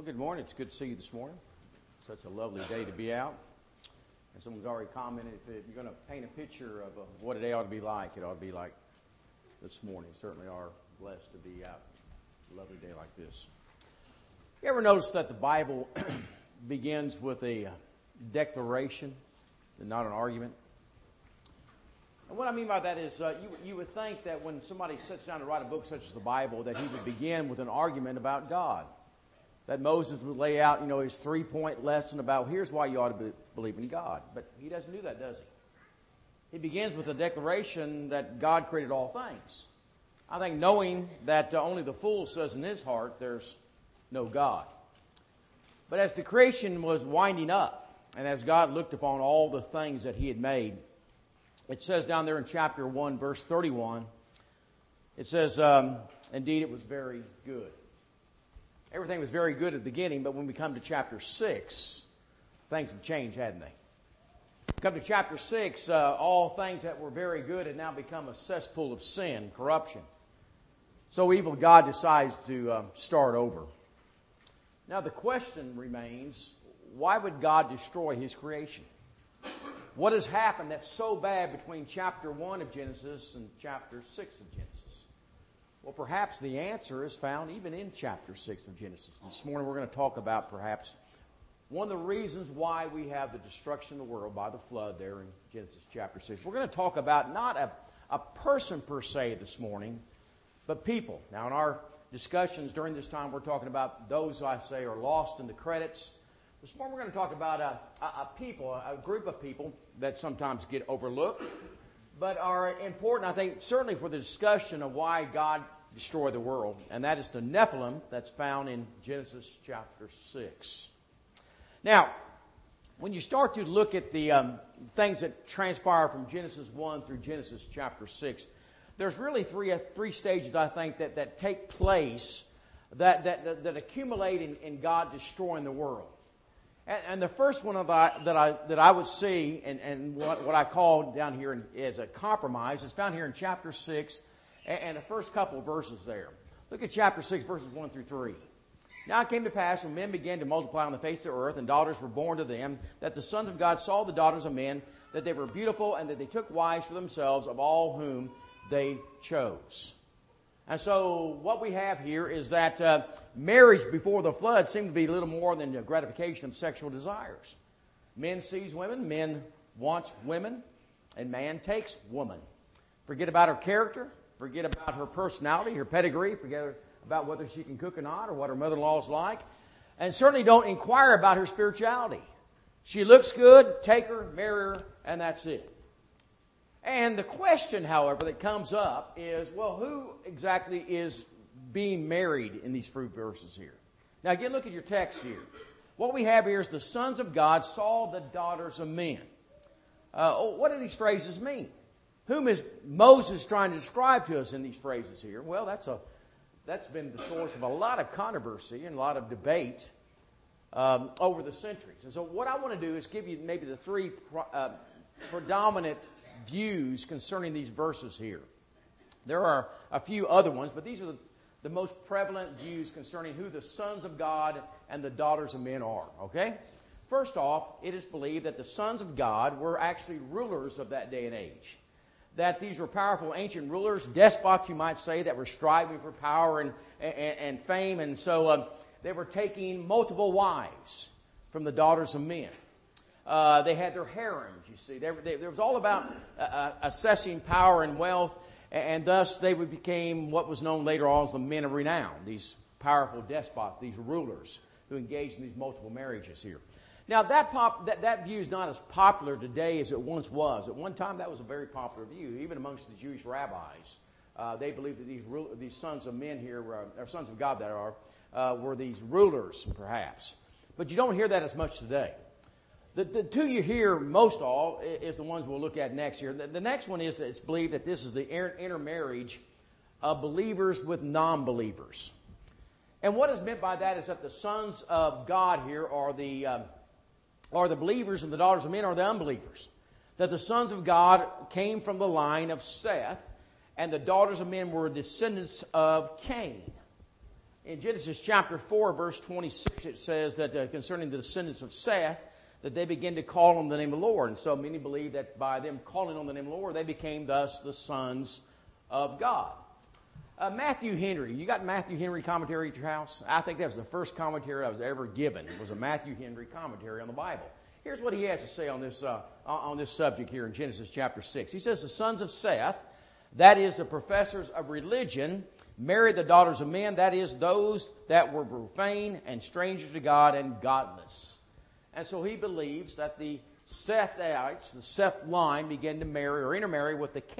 Well, good morning. It's good to see you this morning. Such a lovely day to be out. And someone's already commented, if you're going to paint a picture of what a day ought to be like, it ought to be like this morning. Certainly are blessed to be out a lovely day like this. You ever notice that the Bible begins with a declaration and not an argument? And what I mean by that is you would think that when somebody sits down to write a book such as the Bible, that he would begin with an argument about God. That Moses would lay out, his 3-point lesson about here's why you ought to believe in God. But he doesn't do that, does he? He begins with a declaration that God created all things. I think knowing that only the fool says in his heart there's no God. But as the creation was winding up, and as God looked upon all the things that he had made, it says down there in chapter 1, verse 31, it says, indeed it was very good. Everything was very good at the beginning, but when we come to chapter 6, things have changed, hadn't they? Come to chapter 6, all things that were very good had now become a cesspool of sin, corruption. So evil God decides to start over. Now the question remains, why would God destroy His creation? What has happened that's so bad between chapter 1 of Genesis and chapter 6 of Genesis? Well, perhaps the answer is found even in chapter 6 of Genesis. This morning we're going to talk about perhaps one of the reasons why we have the destruction of the world by the flood there in Genesis chapter 6. We're going to talk about not a person per se this morning, but people. Now, in our discussions during this time, we're talking about those who I say are lost in the credits. This morning we're going to talk about a group of people that sometimes get overlooked, but are important, I think, certainly for the discussion of why God destroyed the world, and that is the Nephilim that's found in Genesis chapter 6. Now, when you start to look at the things that transpire from Genesis 1 through Genesis chapter 6, there's really three stages, I think, that take place that accumulate in God destroying the world. And the first one that I would see, and what I call down here as a compromise, is found here in chapter 6 and the first couple of verses there. Look at chapter 6, verses 1 through 3. Now it came to pass when men began to multiply on the face of the earth, and daughters were born to them, that the sons of God saw the daughters of men, that they were beautiful, and that they took wives for themselves of all whom they chose. And so what we have here is that marriage before the flood seemed to be little more than the gratification of sexual desires. Men seize women, men wants women, and man takes woman. Forget about her character, forget about her personality, her pedigree, forget about whether she can cook or not, or what her mother-in-law is like, and certainly don't inquire about her spirituality. She looks good, take her, marry her, and that's it. And the question, however, that comes up is, well, who exactly is being married in these few verses here? Now, again, look at your text here. What we have here is the sons of God saw the daughters of men. What do these phrases mean? Whom is Moses trying to describe to us in these phrases here? Well, that's been the source of a lot of controversy and a lot of debate over the centuries. And so what I want to do is give you maybe the three predominant views concerning these verses here. There are a few other ones, but these are the most prevalent views concerning who the sons of God and the daughters of men are. Okay? First off, it is believed that the sons of God were actually rulers of that day and age. That these were powerful ancient rulers, despots you might say, that were striving for power and fame, and so they were taking multiple wives from the daughters of men. They had their harems, you see. There was all about assessing power and wealth, and thus they became what was known later on as the men of renown, these powerful despots, these rulers who engaged in these multiple marriages here. Now, that view is not as popular today as it once was. At one time, that was a very popular view, even amongst the Jewish rabbis. They believed that these sons of men here, or sons of God that are, were these rulers, perhaps. But you don't hear that as much today. The two you hear most all is the ones we'll look at next here. The next one is that it's believed that this is the intermarriage of believers with non-believers. And what is meant by that is that the sons of God here are the believers and the daughters of men are the unbelievers. That the sons of God came from the line of Seth, and the daughters of men were descendants of Cain. In Genesis chapter 4, verse 26, it says that concerning the descendants of Seth, that they begin to call on the name of the Lord. And so many believe that by them calling on the name of the Lord, they became thus the sons of God. Matthew Henry, you got Matthew Henry commentary at your house? I think that was the first commentary I was ever given. It was a Matthew Henry commentary on the Bible. Here's what he has to say on this subject here in Genesis chapter 6. He says, the sons of Seth, that is the professors of religion, married the daughters of men, that is those that were profane and strangers to God and godless. And so he believes that the Sethites, the Seth line, began to marry or intermarry with the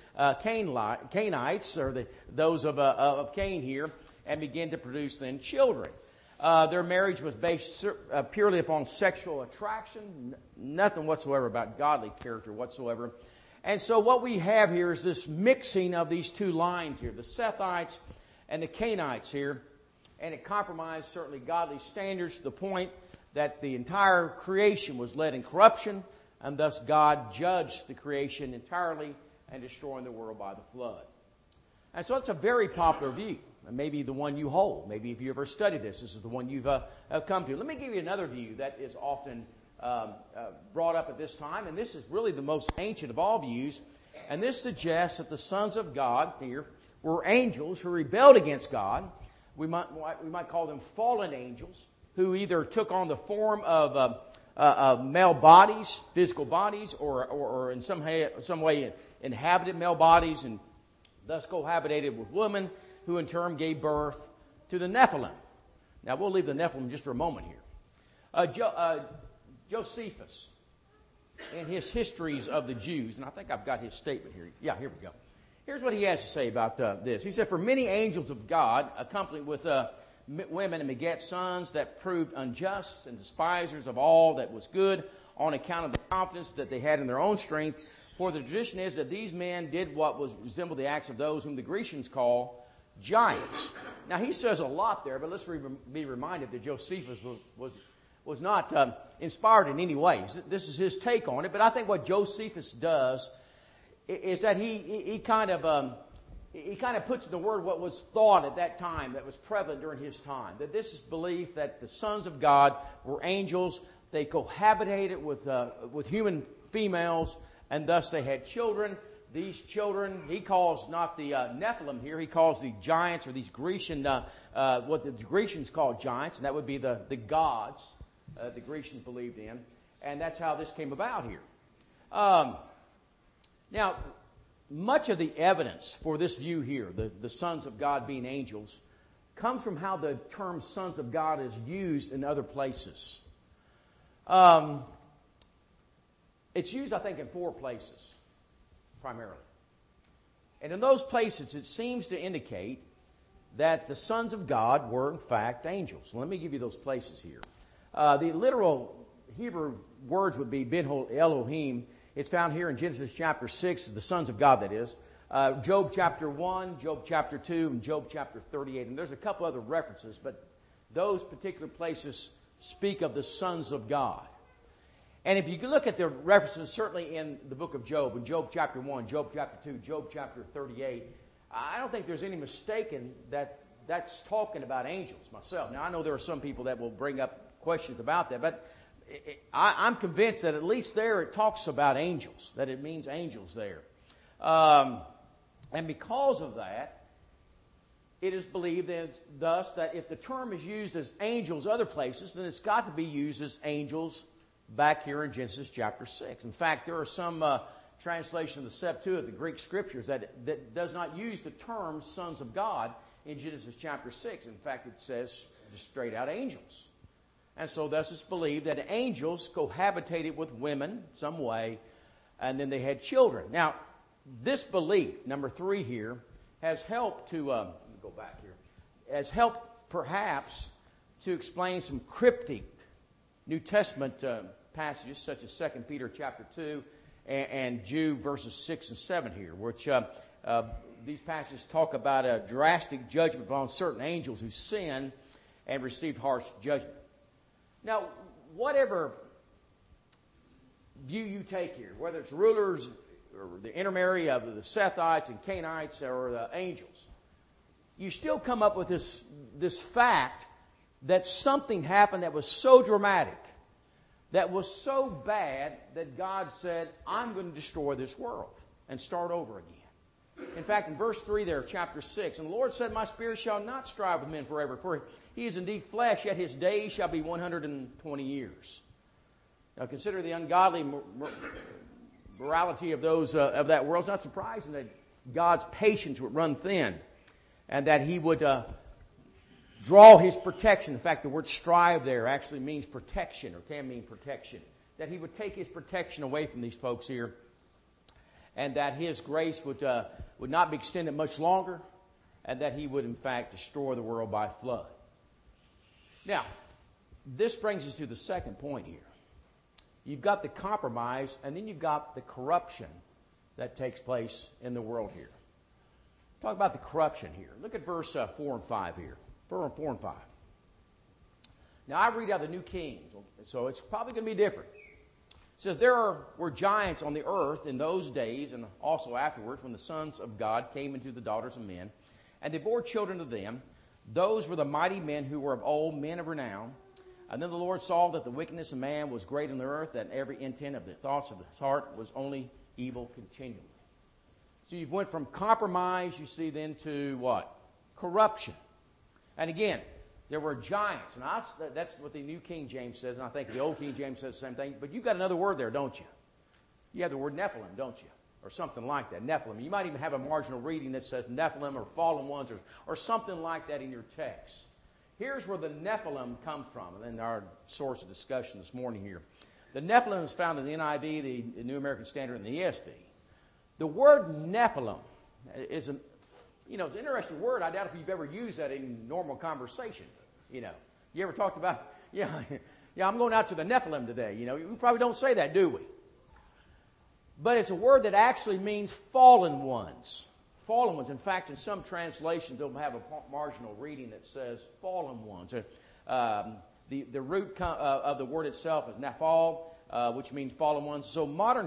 Cainites, or those of Cain here, and begin to produce then children. Their marriage was based purely upon sexual attraction, nothing whatsoever about godly character whatsoever. And so what we have here is this mixing of these two lines here, the Sethites and the Cainites here, and it compromised certainly godly standards to the point that the entire creation was led in corruption, and thus God judged the creation entirely and destroying the world by the flood. And so it's a very popular view, and maybe the one you hold. Maybe if you ever studied this is the one you've come to. Let me give you another view that is often brought up at this time, and this is really the most ancient of all views, and this suggests that the sons of God here were angels who rebelled against God. We might call them fallen angels, who either took on the form of male bodies, physical bodies, or in some way inhabited male bodies and thus cohabitated with women, who in turn gave birth to the Nephilim. Now, we'll leave the Nephilim just for a moment here. Josephus, in his Histories of the Jews, and I think I've got his statement here. Yeah, here we go. Here's what he has to say about this. He said, for many angels of God, accompanied with women and begat sons that proved unjust and despisers of all that was good on account of the confidence that they had in their own strength. For the tradition is that these men did what was resembled the acts of those whom the Grecians call giants. Now he says a lot there, but let's be reminded that Josephus was not inspired in any way. This is his take on it, but I think what Josephus does is that he kind of puts in the word what was thought at that time, that was prevalent during his time. That this is belief that the sons of God were angels. They cohabitated with human females, and thus they had children. These children, he calls not the Nephilim here, he calls the giants, or these Grecian, what the Grecians called giants, and that would be the gods the Grecians believed in. And that's how this came about here. Now, much of the evidence for this view here, the sons of God being angels, comes from how the term sons of God is used in other places. It's used, I think, in 4 places, primarily. And in those places, it seems to indicate that the sons of God were, in fact, angels. So let me give you those places here. The literal Hebrew words would be Benhol Elohim. It's found here in Genesis chapter 6, the sons of God, that is. Job chapter 1, Job chapter 2, and Job chapter 38. And there's a couple other references, but those particular places speak of the sons of God. And if you can look at the references, certainly in the book of Job, in Job chapter 1, Job chapter 2, Job chapter 38, I don't think there's any mistaking that that's talking about angels myself. Now, I know there are some people that will bring up questions about that, but I'm convinced that at least there it talks about angels, that it means angels there. And because of that, it is believed thus that if the term is used as angels other places, then it's got to be used as angels back here in Genesis chapter 6. In fact, there are some translations of the Septuagint, the Greek scriptures, that does not use the term sons of God in Genesis chapter 6. In fact, it says just straight out angels. And so thus it's believed that angels cohabitated with women some way, and then they had children. Now, this belief, number 3 here, has helped to, let me go back here, has helped perhaps to explain some cryptic New Testament passages, such as 2 Peter chapter 2 and Jude verses 6 and 7 here, which these passages talk about a drastic judgment upon certain angels who sin and received harsh judgment. Now, whatever view you take here, whether it's rulers or the intermarry of the Sethites and Cainites or the angels, you still come up with this fact that something happened that was so dramatic, that was so bad that God said, I'm going to destroy this world and start over again. In fact, in verse 3 there, chapter 6, and the Lord said, my spirit shall not strive with men forever, for he is indeed flesh, yet his days shall be 120 years. Now consider the ungodly morality of those of that world. It's not surprising that God's patience would run thin, and that he would draw his protection. In fact, the word strive there actually means protection, or can mean protection. That he would take his protection away from these folks here, and that his grace would not be extended much longer, and that he would in fact destroy the world by flood. Now, this brings us to the second point here. You've got the compromise, and then you've got the corruption that takes place in the world here. Talk about the corruption here. Look at verse 4 and 5 here. 4 and 5. Now, I read out the New King, so it's probably going to be different. It says, there were giants on the earth in those days, and also afterwards, when the sons of God came into the daughters of men, and they bore children to them. Those were the mighty men who were of old, men of renown. And then the Lord saw that the wickedness of man was great on the earth, that every intent of the thoughts of his heart was only evil continually. So you've went from compromise, you see, then to what? Corruption. And again, there were giants. And that's what the New King James says, and I think the Old King James says the same thing. But you've got another word there, don't you? You have the word Nephilim, don't you? Or something like that, Nephilim. You might even have a marginal reading that says Nephilim or fallen ones or something like that in your text. Here's where the Nephilim comes from, and our source of discussion this morning here. The Nephilim is found in the NIV, the New American Standard, and the ESV. The word Nephilim is it's an interesting word. I doubt if you've ever used that in normal conversation. You ever talked about, I'm going out to the Nephilim today. We probably don't say that, do we? But it's a word that actually means fallen ones. Fallen ones. In fact, in some translations, they'll have a marginal reading that says fallen ones. The root of the word itself is naphal, which means fallen ones. So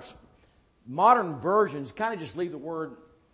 modern versions kind of just leave the word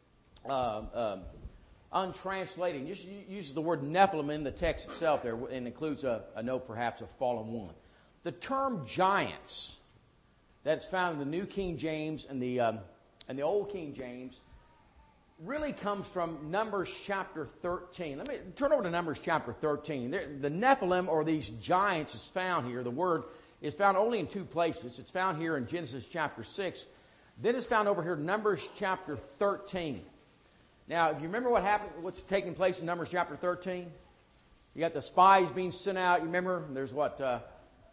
untranslated. Just uses the word Nephilim in the text itself there, and includes a note, perhaps, of fallen one. The term giants that's found in the New King James and the Old King James really comes from Numbers chapter 13. Let me turn over to Numbers chapter 13. The Nephilim, or these giants, is found here. The word is found only in two places. It's found here in Genesis chapter 6. Then it's found over here in Numbers chapter 13. Now, if you remember what's taking place in Numbers chapter 13? You got the spies being sent out. You remember, there's they're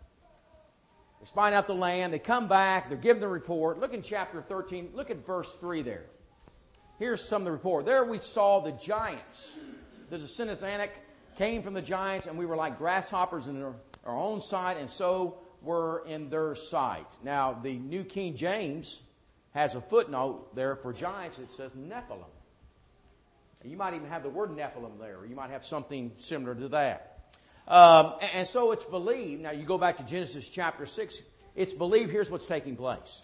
spying out the land. They come back. They're giving the report. Look in chapter 13. Look at verse 3 there. Here's some of the report. There we saw the giants. The descendants of Anak came from the giants, and we were like grasshoppers in our own sight, and so were in their sight. Now, the New King James has a footnote there for giants. It says Nephilim. You might even have the word Nephilim there, or you might have something similar to that. And so it's believed, now you go back to Genesis chapter 6, it's believed, here's what's taking place.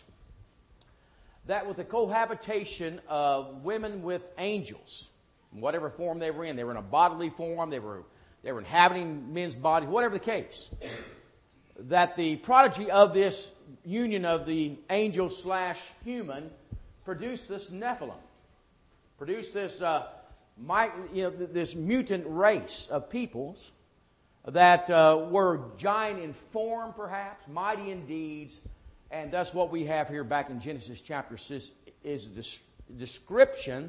That with the cohabitation of women with angels, in whatever form they were in a bodily form, they were inhabiting men's bodies, whatever the case, that the prodigy of this union of the angel / human produced this Nephilim, produced this this mutant race of peoples that were giant in form, perhaps, mighty in deeds, and thus what we have here back in Genesis chapter 6 is a description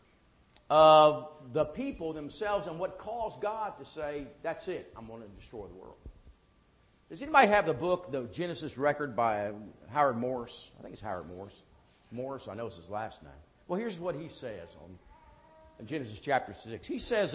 of the people themselves and what caused God to say, that's it, I'm going to destroy the world. Does anybody have the book, the Genesis record by Howard Morris? I think it's Howard Morris. Morris, I know it's his last name. Well, here's what he says in Genesis chapter 6. He says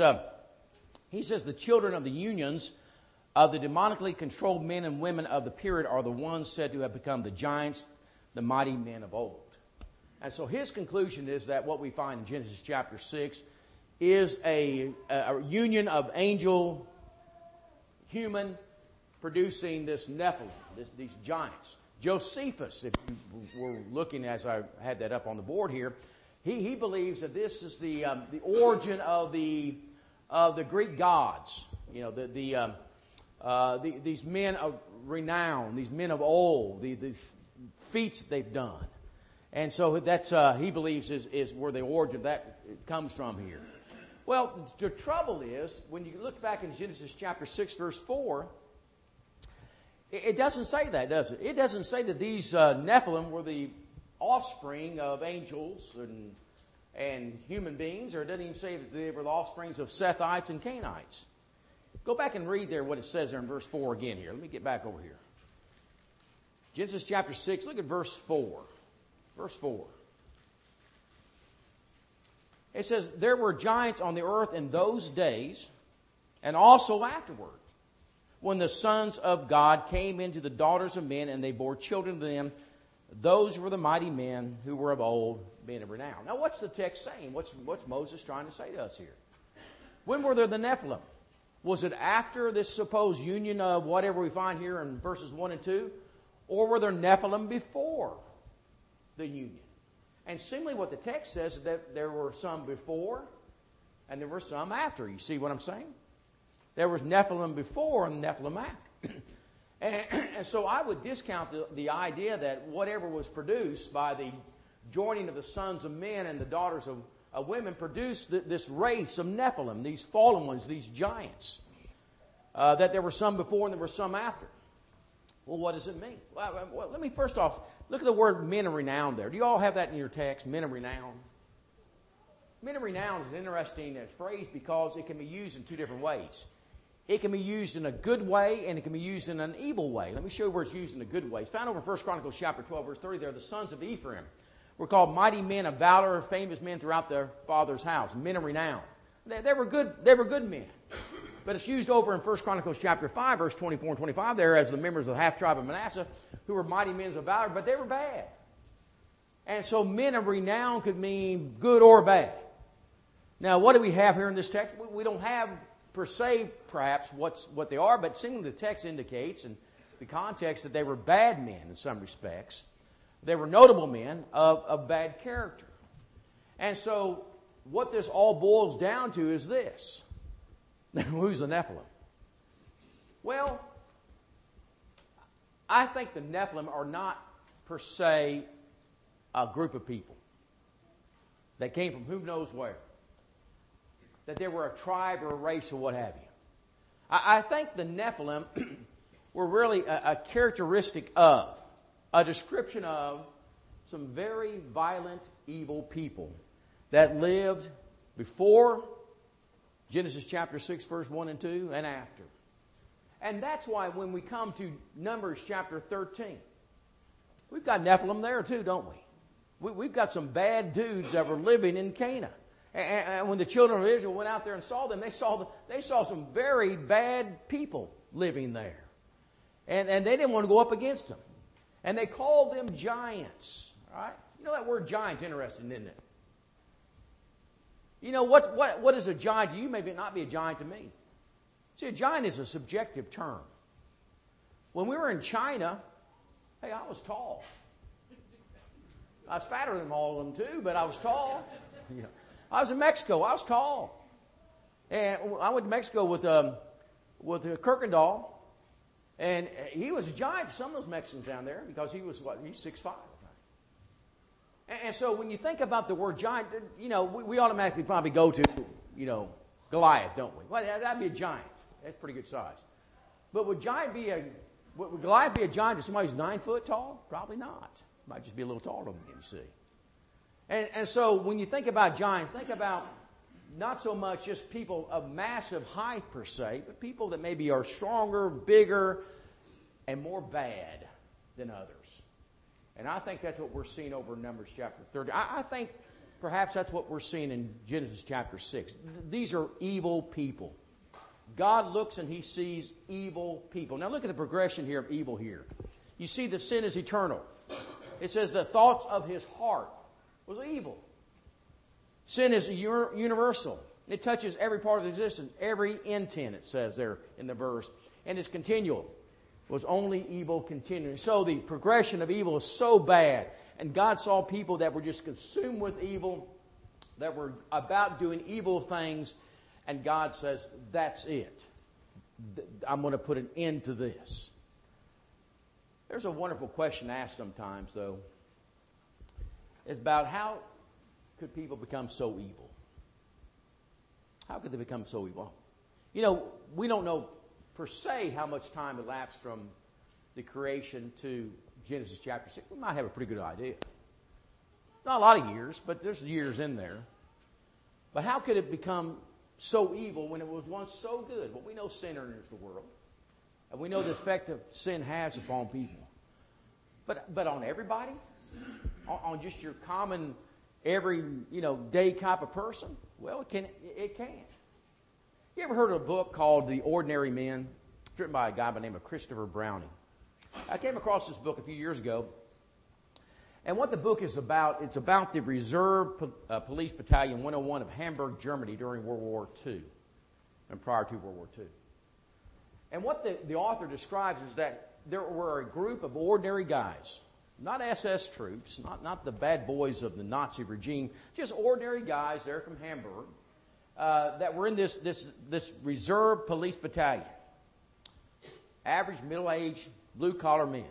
the children of the unions of the demonically controlled men and women of the period are the ones said to have become the giants, the mighty men of old. And so his conclusion is that what we find in Genesis chapter 6 is a union of angel, human, producing this Nephilim, these giants. Josephus, if you were looking as I had that up on the board here, he believes that this is the origin of the of the Greek gods. You know, these men of renown, these men of old, the feats that they've done. And so that's, he believes, is where the origin of that comes from here. Well, the trouble is, when you look back in Genesis chapter 6, verse 4, it doesn't say that, does it? It doesn't say that these Nephilim were the offspring of angels and human beings, or it doesn't even say that they were the offsprings of Sethites and Canaanites. Go back and read there what it says there in verse 4 again here. Let me get back over here. Genesis chapter 6, look at verse 4. Verse 4. It says, there were giants on the earth in those days, and also afterward, when the sons of God came into the daughters of men, and they bore children to them. Those were the mighty men who were of old, men of renown. Now, what's the text saying? What's Moses trying to say to us here? When were there the Nephilim? Was it after this supposed union of whatever we find here in verses 1 and 2? Or were there Nephilim before the union? And seemingly what the text says is that there were some before and there were some after. You see what I'm saying? There was Nephilim before and Nephilim after. and so I would discount the idea that whatever was produced by the joining of the sons of men and the daughters of women produced this race of Nephilim, these fallen ones, these giants. That there were some before and there were some after. Well, what does it mean? Well, let me first off, look at the word men of renown there. Do you all have that in your text, men of renown? Men of renown is an interesting phrase because it can be used in two different ways. It can be used in a good way and it can be used in an evil way. Let me show you where it's used in a good way. It's found over in 1 Chronicles chapter 12, verse 30 there. The sons of Ephraim were called mighty men of valor, famous men throughout their father's house, men of renown. They were good men. But it's used over in 1 Chronicles chapter 5, verse 24 and 25 there as the members of the half-tribe of Manasseh who were mighty men of valor, but they were bad. And so men of renown could mean good or bad. Now, what do we have here in this text? We don't have per se, perhaps, what they are, but seemingly the text indicates in the context that they were bad men in some respects. They were notable men of bad character. And so what this all boils down to is this. Who's a Nephilim? Well, I think the Nephilim are not per se a group of people that came from who knows where. That they were a tribe or a race or what have you. I think the Nephilim were really a characteristic of, a description of some very violent, evil people that lived before Genesis chapter 6, verse 1 and 2, and after. And that's why when we come to Numbers chapter 13, we've got Nephilim there too, don't we? We've got some bad dudes that were living in Canaan. And when the children of Israel went out there and saw them, they saw some very bad people living there. And they didn't want to go up against them. And they called them giants. All right? You know that word giant's interesting, isn't it? You know, what is a giant to you may not be a giant to me. See, a giant is a subjective term. When we were in China, hey, I was tall. I was fatter than all of them too, but I was tall. You know, I was in Mexico. I was tall. And I went to Mexico with Kirkendall, and he was a giant to some of those Mexicans down there because he's 6'5". And so when you think about the word giant, you know, we automatically probably go to, you know, Goliath, don't we? Well, that'd be a giant. That's pretty good size. But would Goliath be a giant to somebody who's 9 foot tall? Probably not. Might just be a little taller than him, you see. And so when you think about giants, think about not so much just people of massive height per se, but people that maybe are stronger, bigger, and more bad than others. And I think that's what we're seeing over in Numbers chapter 30. I think perhaps that's what we're seeing in Genesis chapter 6. These are evil people. God looks and he sees evil people. Now look at the progression here of evil here. You see the sin is eternal. It says the thoughts of his heart was evil. Sin is universal. It touches every part of existence, every intent, it says there in the verse. And it's continual. Was only evil continuing. So the progression of evil is so bad. And God saw people that were just consumed with evil, that were about doing evil things. And God says, that's it. I'm going to put an end to this. There's a wonderful question asked sometimes, though. It's about how could people become so evil? How could they become so evil? You know, we don't know per se how much time elapsed from the creation to Genesis chapter 6. We might have a pretty good idea. Not a lot of years, but there's years in there. But how could it become so evil when it was once so good? Well, we know sin enters the world. And we know the effect that sin has upon people. But on everybody? On just your common, every, day type of person? Well, it can. You ever heard of a book called The Ordinary Men? It's written by a guy by the name of Christopher Browning. I came across this book a few years ago. And what the book is about, it's about the Reserve Police Battalion 101 of Hamburg, Germany during World War II and prior to World War II. And what the author describes is that there were a group of ordinary guys, not SS troops, not the bad boys of the Nazi regime, just ordinary guys there from Hamburg that were in this Reserve Police Battalion. Average middle-aged, blue-collar men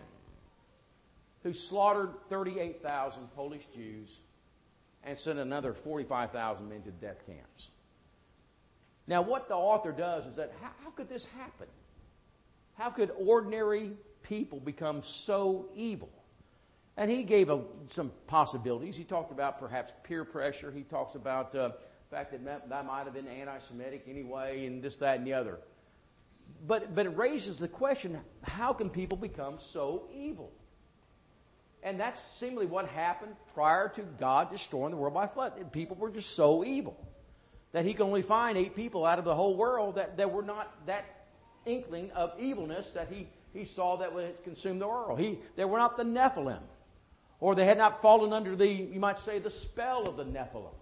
who slaughtered 38,000 Polish Jews and sent another 45,000 men to death camps. Now, what the author does is that, how could this happen? How could ordinary people become so evil? And he gave some possibilities. He talked about perhaps peer pressure. He talks about the fact that might have been anti-Semitic anyway, and this, that, and the other. But it raises the question, how can people become so evil? And that's seemingly what happened prior to God destroying the world by flood. People were just so evil that he could only find 8 people out of the whole world that were not that inkling of evilness that he saw that would consume the world. They were not the Nephilim. Or they had not fallen under you might say, the spell of the Nephilim.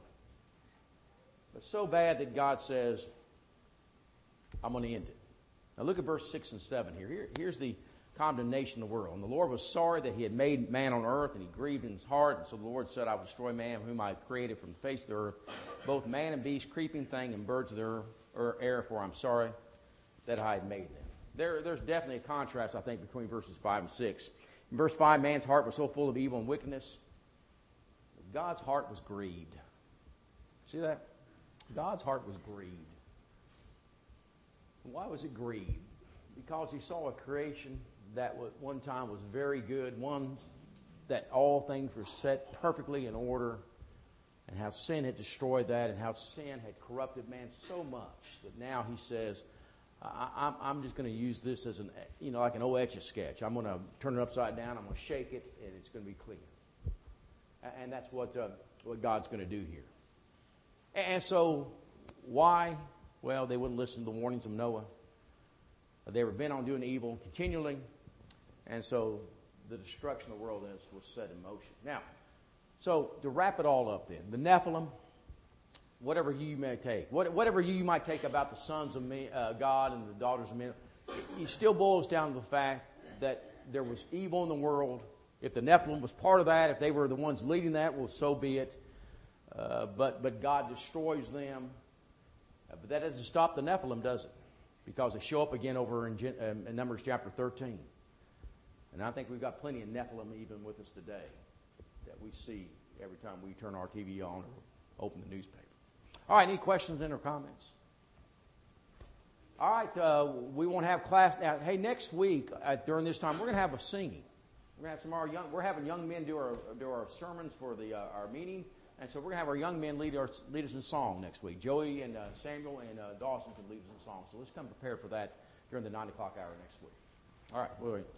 But so bad that God says, I'm going to end it. Now look at verse 6 and 7 here. Here's the condemnation of the world. And the Lord was sorry that he had made man on earth, and he grieved in his heart. And so the Lord said, I will destroy man whom I created from the face of the earth, both man and beast, creeping thing, and birds of the air, for I'm sorry that I had made them. There's definitely a contrast, I think, between verses 5 and 6. In verse 5, man's heart was so full of evil and wickedness. God's heart was grieved. See that? God's heart was grieved. Why was it grieved? Because he saw a creation that at one time was very good, one that all things were set perfectly in order, and how sin had destroyed that, and how sin had corrupted man so much that now he says, I'm just going to use this as like an old Etch-a-Sketch. I'm going to turn it upside down, I'm going to shake it, and it's going to be clean. And that's what God's going to do here. And so, why? Well, they wouldn't listen to the warnings of Noah. They were bent on doing evil continually. And so the destruction of the world was set in motion. Now, so to wrap it all up then, the Nephilim, whatever you may take, whatever you might take about the sons of God and the daughters of men, it still boils down to the fact that there was evil in the world. If the Nephilim was part of that, if they were the ones leading that, well, so be it. But God destroys them. But that doesn't stop the Nephilim, does it? Because they show up again over in Numbers chapter 13. And I think we've got plenty of Nephilim even with us today that we see every time we turn our TV on or open the newspaper. All right, any questions or comments? All right, we won't have class now. Hey, next week during this time, we're going to have a singing. We're going to have we're having young men do our sermons for our meeting. And so we're going to have our young men lead us in song next week. Joey and Samuel and Dawson can lead us in song. So let's come prepared for that during the 9 o'clock hour next week. All right, we'll